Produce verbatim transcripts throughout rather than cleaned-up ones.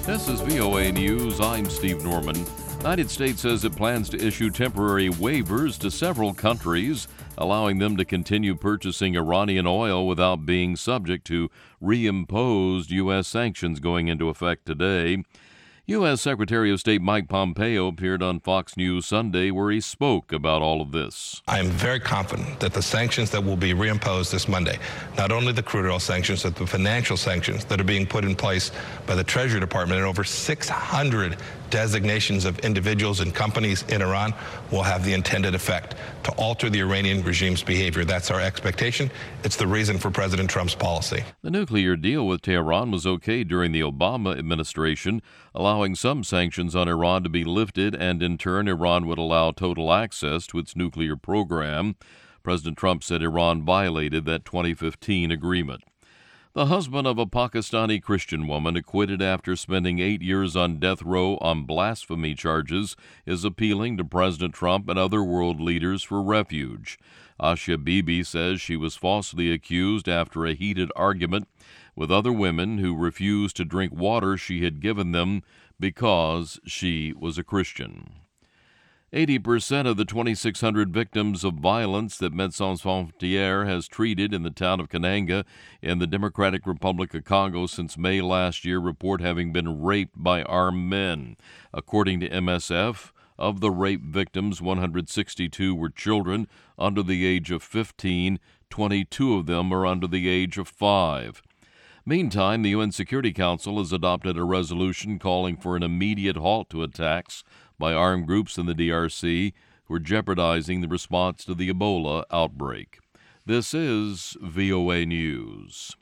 This is V O A News. I'm Steve Norman. The United States says it plans to issue temporary waivers to several countries, allowing them to continue purchasing Iranian oil without being subject to reimposed U S sanctions going into effect today. U S. Secretary of State Mike Pompeo appeared on Fox News Sunday where he spoke about all of this. I am very confident that the sanctions that will be reimposed this Monday, not only the crude oil sanctions, but the financial sanctions that are being put in place by the Treasury Department and over six hundred designations of individuals and companies in Iran, will have the intended effect to alter the Iranian regime's behavior. That's our expectation. It's the reason for President Trump's policy. The nuclear deal with Tehran was okay during the Obama administration, allowing some sanctions on Iran to be lifted, and in turn, Iran would allow total access to its nuclear program. President Trump said Iran violated that twenty fifteen agreement. The husband of a Pakistani Christian woman acquitted after spending eight years on death row on blasphemy charges is appealing to President Trump and other world leaders for refuge. Asha Bibi says she was falsely accused after a heated argument with other women who refused to drink water she had given them because she was a Christian. eighty percent of the twenty-six hundred victims of violence that Médecins Sans Frontières has treated in the town of Kananga in the Democratic Republic of Congo since May last year report having been raped by armed men. According to M S F, of the rape victims, one hundred sixty-two were children under the age of fifteen, twenty-two of them are under the age of five. Meantime, the U N Security Council has adopted a resolution calling for an immediate halt to attacks by armed groups in the D R C who are jeopardizing the response to the Ebola outbreak. This is V O A News.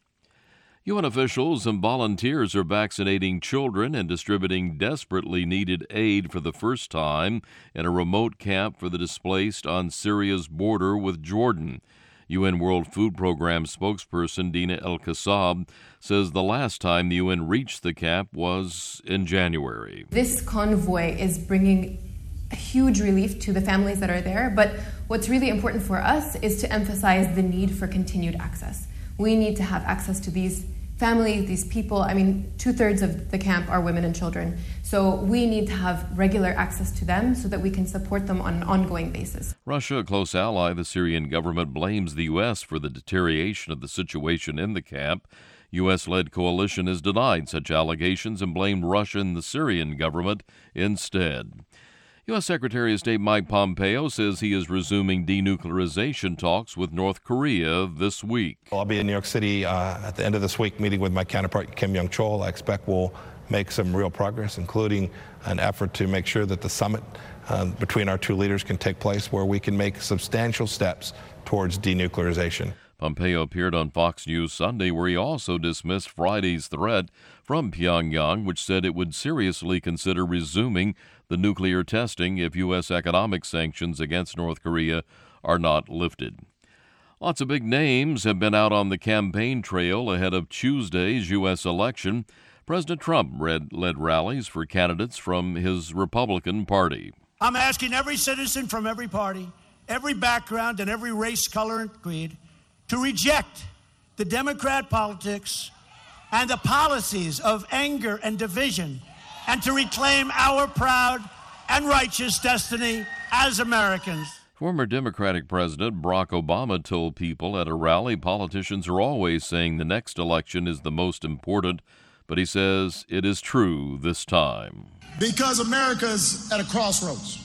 U N officials and volunteers are vaccinating children and distributing desperately needed aid for the first time in a remote camp for the displaced on Syria's border with Jordan. U N World Food Program spokesperson Dina El-Kassab says the last time the U N reached the camp was in January. This convoy is bringing a huge relief to the families that are there, but what's really important for us is to emphasize the need for continued access. We need to have access to these families, these people. I mean, two-thirds of the camp are women and children. So we need to have regular access to them so that we can support them on an ongoing basis. Russia, a close ally, the Syrian government blames the U S for the deterioration of the situation in the camp. U S-led coalition has denied such allegations and blamed Russia and the Syrian government instead. U S. Secretary of State Mike Pompeo says he is resuming denuclearization talks with North Korea this week. I'll be in New York City uh, at the end of this week meeting with my counterpart Kim Yong-chol. I expect we'll make some real progress, including an effort to make sure that the summit uh, between our two leaders can take place where we can make substantial steps towards denuclearization. Pompeo appeared on Fox News Sunday where he also dismissed Friday's threat from Pyongyang, which said it would seriously consider resuming the nuclear testing if U S economic sanctions against North Korea are not lifted. Lots of big names have been out on the campaign trail ahead of Tuesday's U S election. President Trump led, led rallies for candidates from his Republican Party. I'm asking every citizen from every party, every background, and every race, color, and creed to reject the Democrat politics and the policies of anger and division, and to reclaim our proud and righteous destiny as Americans. Former Democratic President Barack Obama told people at a rally politicians are always saying the next election is the most important, but he says it is true this time. Because America's at a crossroads.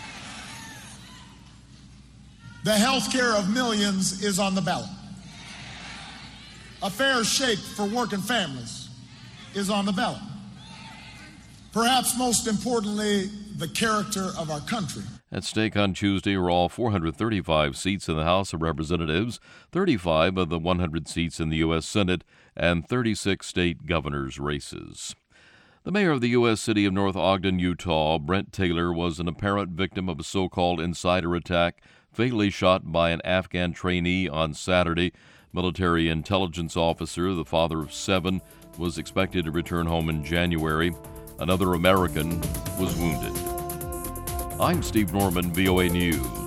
The health care of millions is on the ballot. A fair shake for working families is on the ballot. Perhaps most importantly, the character of our country. At stake on Tuesday are all four hundred thirty-five seats in the House of Representatives, thirty-five of the one hundred seats in the U S. Senate, and thirty-six state governors' races. The mayor of the U S city of North Ogden, Utah, Brent Taylor, was an apparent victim of a so-called insider attack, fatally shot by an Afghan trainee on Saturday. Military intelligence officer, the father of seven, was expected to return home in January. Another American was wounded. I'm Steve Norman, V O A News.